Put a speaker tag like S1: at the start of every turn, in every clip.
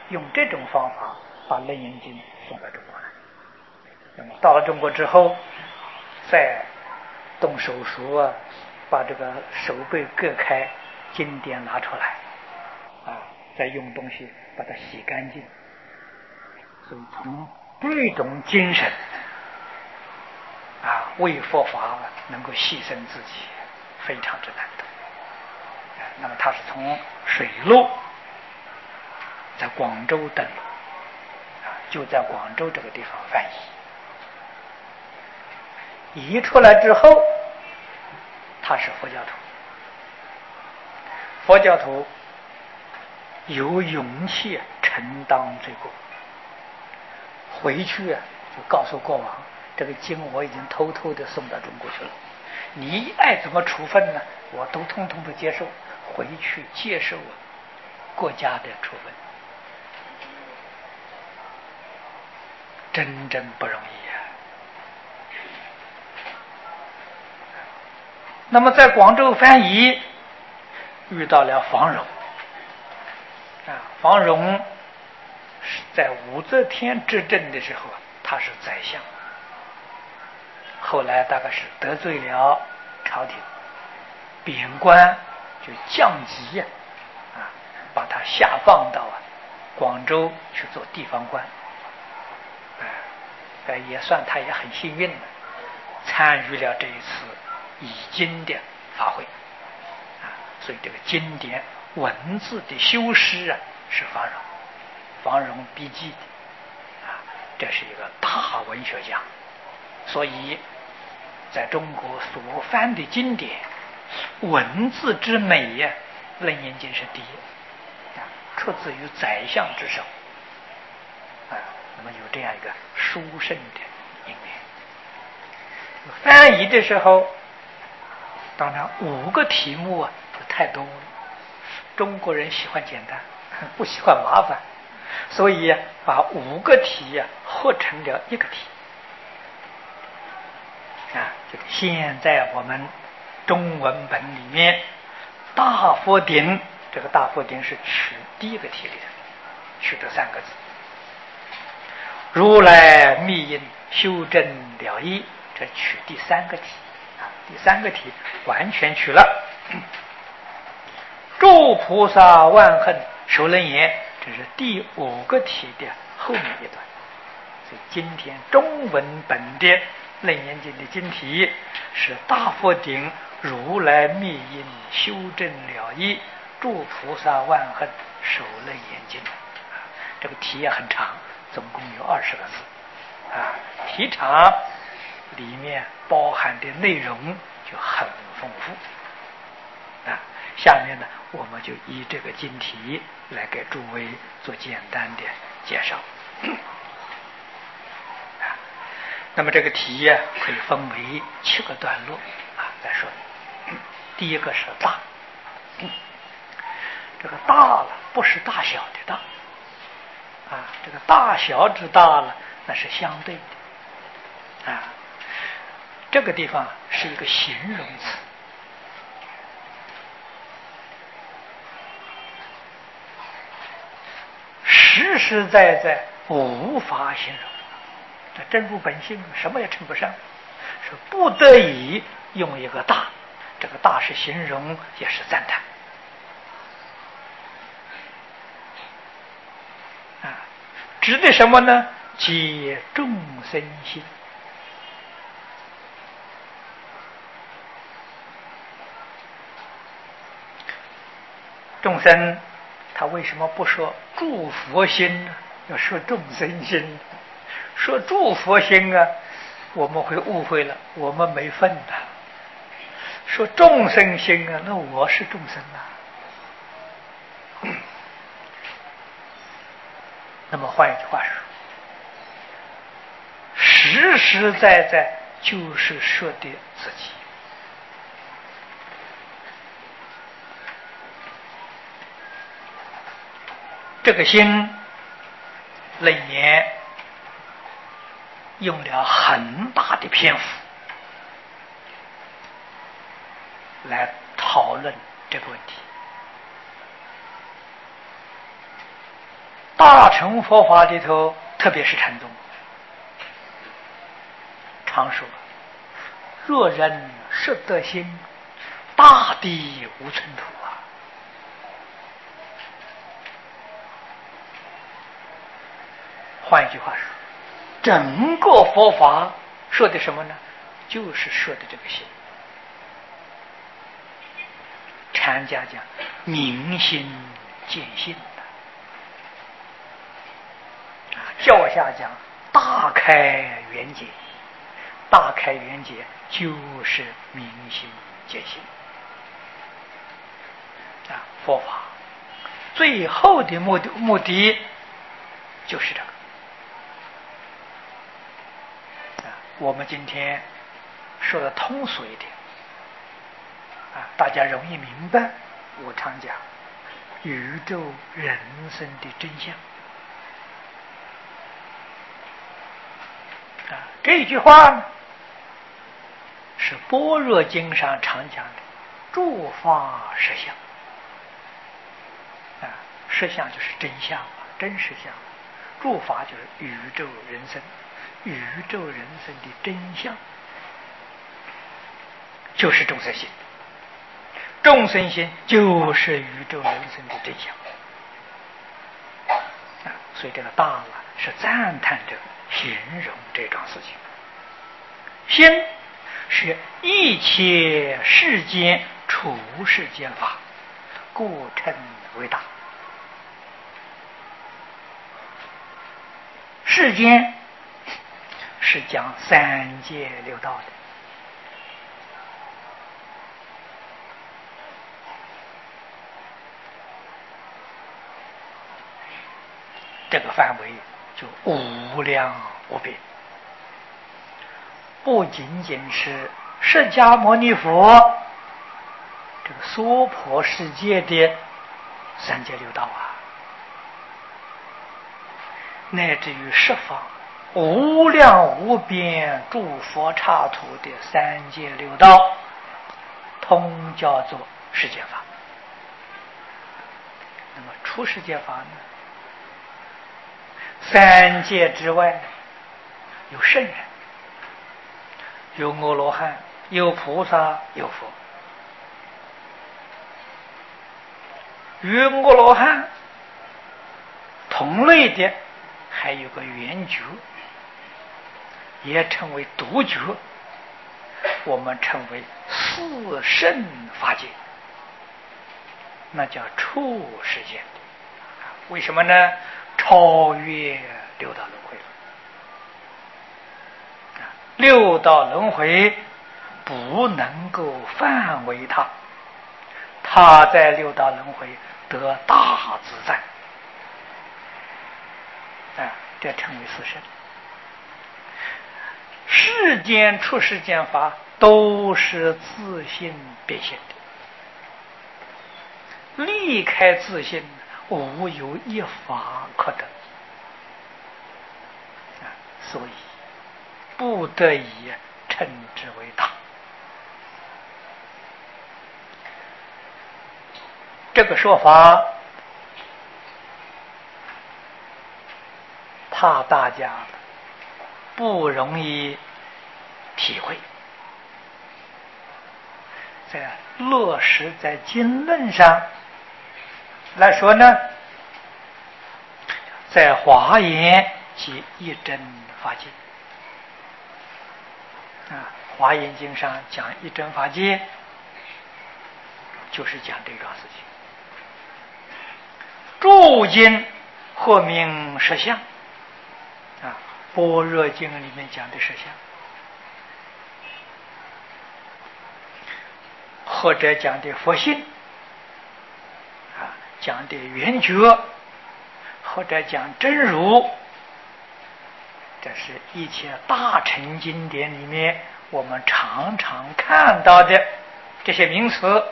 S1: 用这种方法把《楞严经》送到中国来。那么到了中国之后，再动手术啊，把这个手背割开，经典拿出来，再用东西把它洗干净。所以从这种精神为佛法能够牺牲自己，非常之难得。那么他是从水路在广州登陆，就在广州这个地方翻译。移出来之后，他是佛教徒。佛教徒有勇气承担罪过，回去就告诉国王，这个经我已经偷偷的送到中国去了，你爱怎么处分呢，我都通通的接受，回去接受国家的处分。真正不容易那么在广州翻译遇到了房荣房荣是在武则天执政的时候他是宰相，后来大概是得罪了朝廷，贬官就降级把他下放到广州去做地方官。也算他也很幸运的参与了这一次译经的法会所以这个经典文字的修饰是房荣笔记的这是一个大文学家。所以在中国所翻的经典文字之美楞严经是第一出自于宰相之手那么有这样一个殊胜的因缘。翻译的时候当然5个题目太多了，中国人喜欢简单不喜欢麻烦，所以把5个题合成了1个题这个现在我们中文本里面大佛顶，这个大佛顶是取第1个题里的，取的3个字，如来密因修正了义，这取第3个题第3个题完全取了。诸菩萨万恨受楞严，这是第5个题的后面一段。所以今天中文本的楞严经的经题是大佛顶如来密因修正了义，诸菩萨万恨受楞严经这个题也很长，总共有20个字题长里面包含的内容就很丰富下面呢我们就以这个经题来给诸位做简单的介绍那么这个题可以分为7个段落再说第一个是大这个大了不是大小的大这个大小之大了那是相对的这个地方是一个形容词实实在在无法形容，这真如本性什么也称不上，是不得已用一个大，这个大是形容也是赞叹指的什么呢？皆众生心。众生他为什么不说诸佛心呢？要说众生心。说诸佛心我们会误会了，我们没份的。说众生心那我是众生那么换一句话说，实实在在就是说的自己。这个心楞严用了很大的篇幅来讨论这个问题。 大乘佛法里头，特别是禅宗，常说：若人识得心，大地无寸土啊！换一句话说，整个佛法说的什么呢？就是说的这个心。禅家讲明心见性的，教下讲大开圆解，大开圆解就是明心见性啊！佛法最后的目的就是这个啊！我们今天说的通俗一点啊，大家容易明白。我常讲宇宙人生的真相啊，这句话呢是般若经上常讲的诸法实相啊，实相就是真相，真实相，诸法就是宇宙人生，宇宙人生的真相就是众生心，众生心就是宇宙人生的真相啊！所以这个大了是赞叹着形容这桩事情。心是一切世间处世间法，故称为大。世间是讲三界六道的。这个范围就无量无边，不仅仅是释迦牟尼佛这个娑婆世界的三界六道啊，乃至于十方无量无边诸佛刹土的三界六道，通叫做世间法。那么出世间法呢？三界之外有圣人，有阿罗汉，有菩萨，有佛。与阿罗汉同类的还有个圆觉，也称为独觉，我们称为四圣法界，那叫出世间。为什么呢？超越六道轮回了，六道轮回不能够犯为他，他在六道轮回得大自在啊，这称为四圣。世间出世间法都是自性变现的，离开自性无有一法可得啊，所以不得已称之为大。这个说法怕大家不容易体会，在落实在经论上来说呢，在华严及一真法界啊，华严经上讲一真法界，就是讲这桩事情。诸经或名实相啊，般若经里面讲的实相，或者讲的佛性啊，讲的圆觉，或者讲真如，这是一切大乘经典里面我们常常看到的这些名词。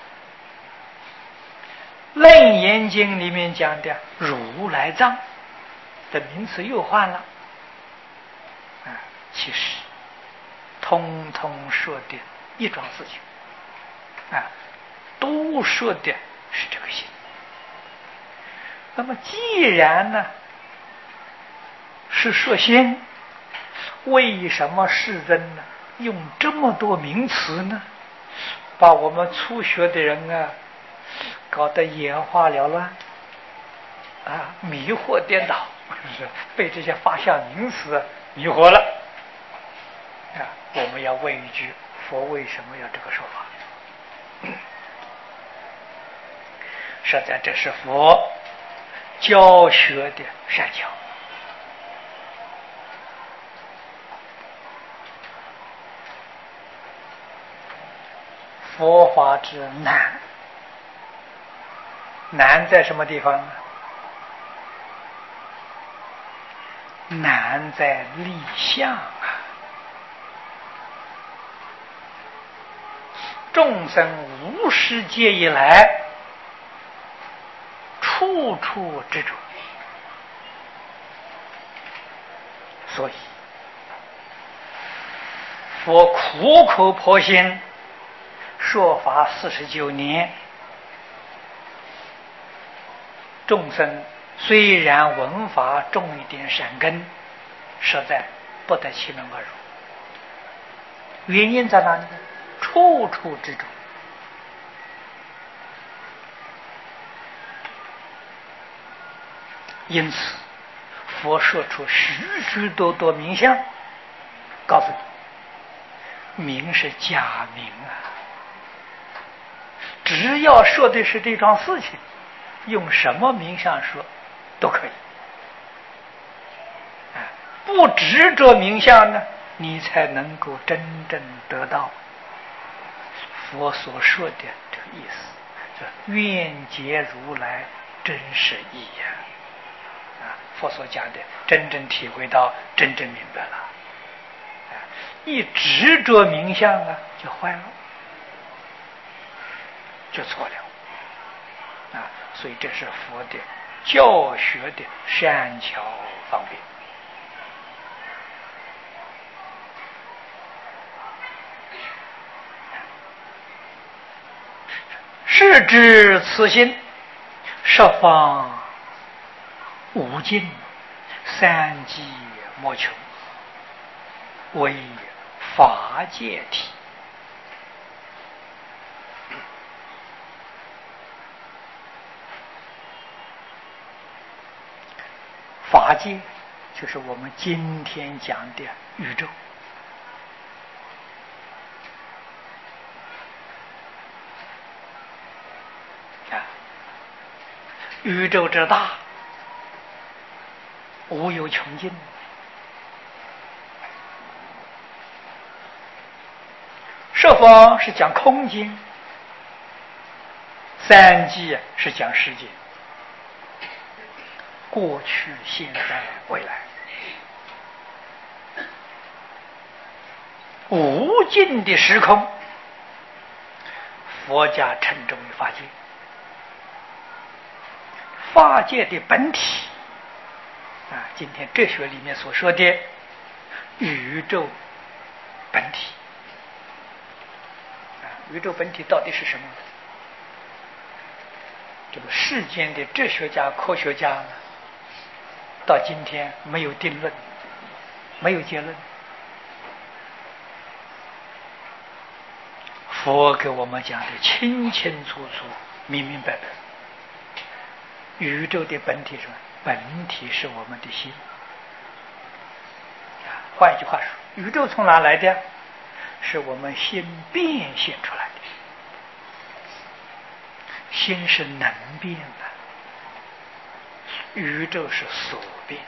S1: 楞严经里面讲的如来藏的名词又换了啊，其实通通说的一桩事情啊，都说的是这个心。 那么既然呢是说心，为什么世尊呢用这么多名词呢？把我们初学的人啊搞得眼花缭乱啊，迷惑颠倒，是被这些法相名词迷惑了啊！我们要问一句：佛为什么要这个说法？实在这是佛教学的善巧。佛法之难，难在什么地方呢？难在立相啊！众生无始劫以来，处处执着，所以佛苦口婆心说法49年，众生虽然闻法种一点善根，实在不得其门而入。原因在哪里呢？处处执着。因此佛说出许许多多名相，告诉你名是假名啊，只要说的是这桩事情，用什么名相说都可以。不执着名相呢，你才能够真正得到佛所说的这个意思，愿解如来真实义呀！佛所讲的真正体会到，真正明白了。一执着名相啊，就坏了，就错了。所以这是佛的教学的善巧方便。是知此心，十方无尽，三际莫穷，为法界体。法界就是我们今天讲的宇宙。宇宙之大，无有穷尽。十方是讲空间，三际是讲时间，过去、现在、未来，无尽的时空，佛家称之为法界。法界的本体今天哲学里面所说的宇宙本体宇宙本体到底是什么？这个世间的哲学家、科学家到今天没有定论，没有结论。佛给我们讲的清清楚楚、明明白白。宇宙的本体是什么？本体是我们的心。换一句话说，宇宙从哪来的？是我们心变现出来的。心是能变的，宇宙是所变。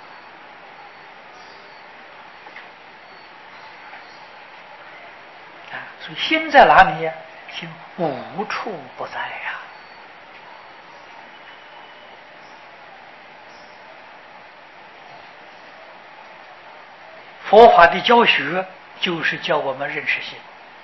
S1: 所以心在哪里呀？心无处不在呀。佛法的教学就是教我们认识心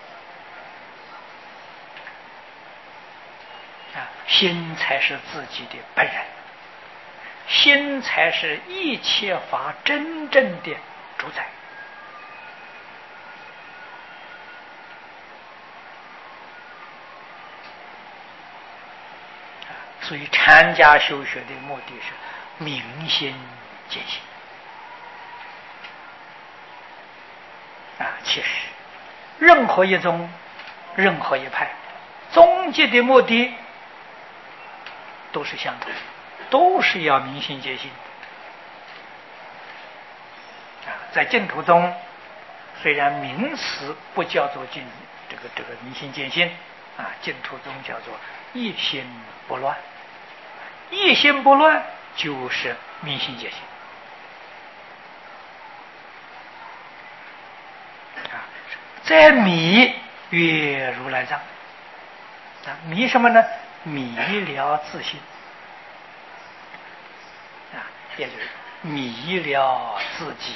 S1: 心才是自己的本人，心才是一切法真正的主宰。 所以禅家修学的目的是明心见性其实任何一宗、任何一派，终极的目的都是相同，都是要明心见性在净土中，虽然名词不叫做这个明心见性净土中叫做一心不乱，一心不乱就是明心见性在迷曰如来藏迷什么呢？迷了自性也就是迷了自己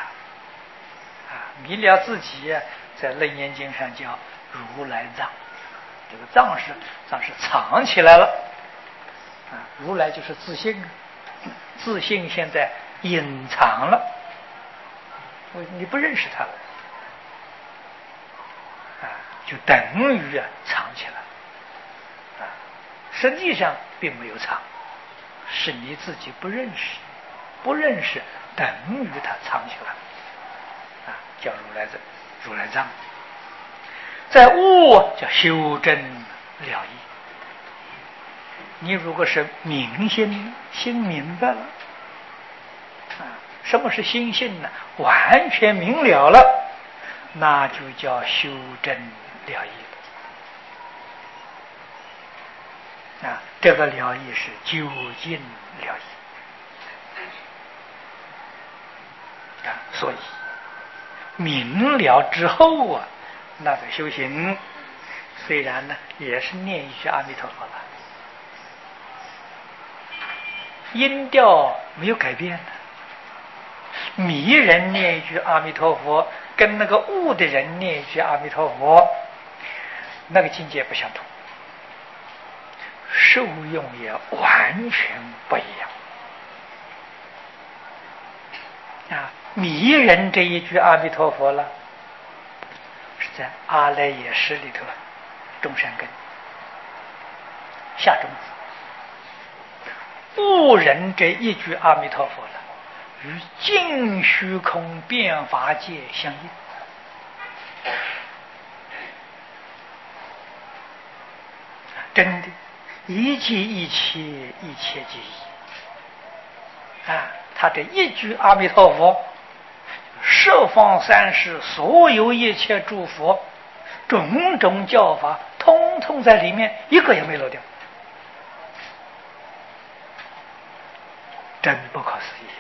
S1: 迷了自己在楞严经上叫如来藏，这个藏是藏起来了如来就是自性自性现在隐藏了，你不认识它了就等于藏起来实际上并没有藏，是你自己不认识，不认识等于它藏起来叫如来藏。在悟叫修真了义，你如果是明心明白了什么是心性呢？完全明了了，那就叫修真了义这个了义是究竟了义所以明了之后那个修行虽然呢也是念一句阿弥陀佛了，音调没有改变迷人念一句阿弥陀佛，跟那个悟的人念一句阿弥陀佛，那个境界不相同，受用也完全不一样迷人这一句阿弥陀佛了，是在阿赖耶识里头种善根下种子，悟人这一句阿弥陀佛了，与尽虚空变法界相应真的一即一切，一切即一他这一句阿弥陀佛，十方三世所有一切诸佛种种教法通通在里面，一个也没漏掉，真不可思议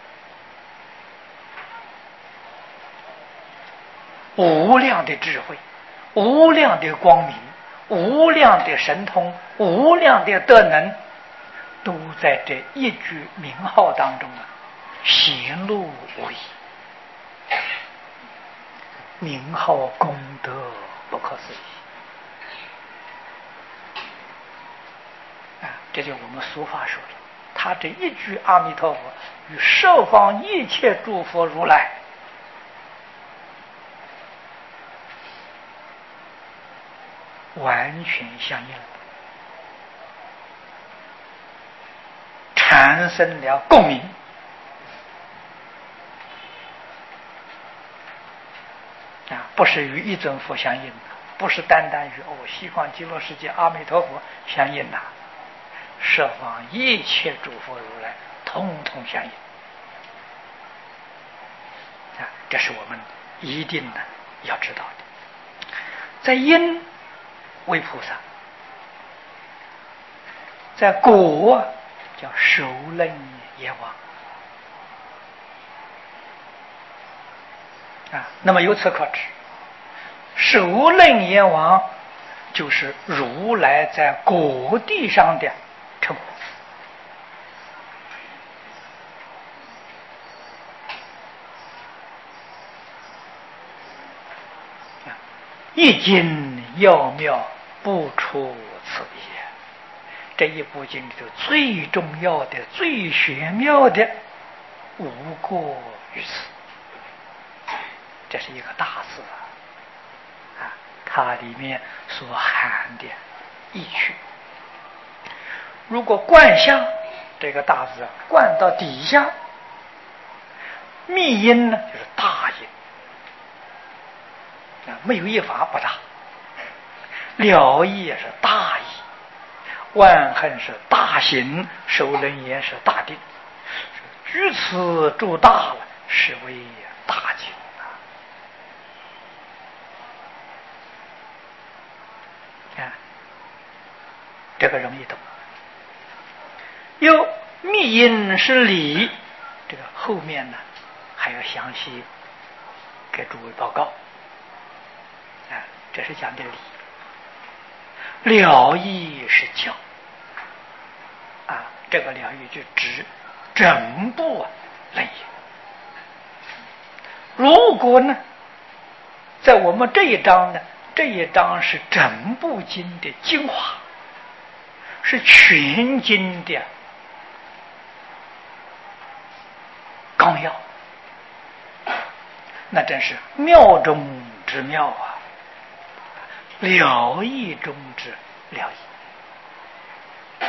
S1: 无量的智慧，无量的光明，无量的神通，无量的德能，都在这一句名号当中显露无遗。名号功德不可思议这就我们俗话说的，他这一句阿弥陀佛与十方一切诸佛如来完全相应，产生了共鸣不是与一尊佛相应，不是单单与西方极乐世界阿弥陀佛相应十方一切诸佛如来通通相应这是我们一定要知道的。在因为菩萨，在果叫首楞严王那么由此可知，首楞严王就是如来在果地上的称呼一经要妙，不出此意这一部经里头最重要的、最玄妙的无过于此，这是一个大字它里面所含的意趣。 如果贯下这个大字贯到底下，密音呢就是大音啊，没有一法不大。了义也是大义，万恨是大行，受人言是大定，居此诸大了，是为大经啊！这个容易懂。又密音是理，这个后面呢还要详细给诸位报告啊，这是讲的理。了义是教啊，这个了义就指整部论言。如果呢，在我们这一章呢，这一章是整部经的精华，是全经的纲要，那真是妙中之妙啊！了义中之了义。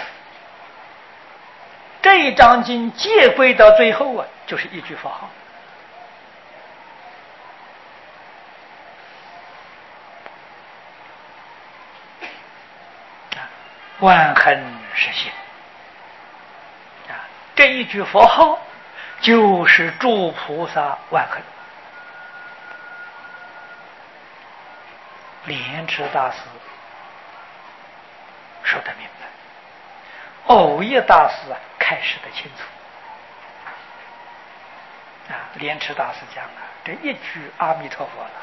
S1: 这一章经结归到最后啊，就是一句佛号啊，万恨是心啊，这一句佛号就是诸菩萨万恨。莲池大师说得明白，藕益大师开示得清楚啊。莲池大师讲了，这一句阿弥陀佛了，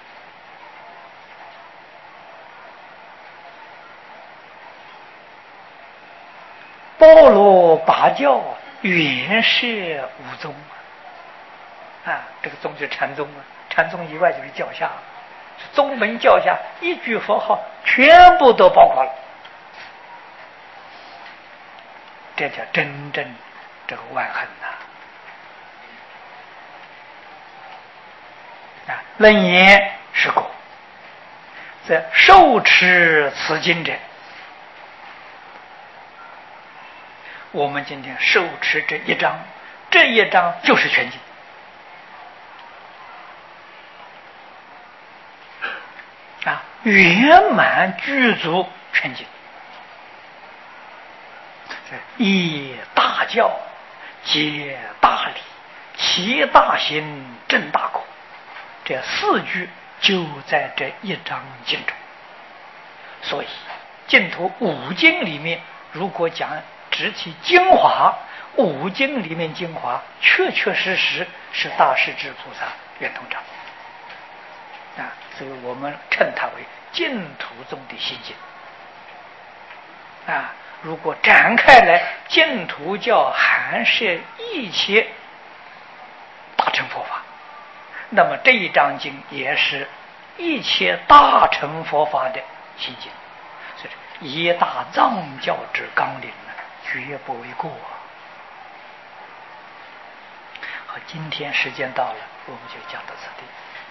S1: 包罗八教，原摄五宗啊。这个宗就是禅宗啊，禅宗以外就是教下，宗门教下一句佛号全部都包括了，这叫真正这个万恨啊！楞严是果，这受持此经者，我们今天受持这一章，这一章就是全经啊，圆满具足全经，以大教解大理，其大行正大果，这四句就在这一章经中。所以净土五经里面，如果讲直其精华，五经里面精华确确实实是大势至菩萨圆通章啊，所以我们称它为净土中的心经啊。如果展开来，净土教含摄一切大乘佛法，那么这一章经也是一切大乘佛法的心经，所以一大藏教之纲领呢，绝不为过。好，今天时间到了，我们就讲到此地。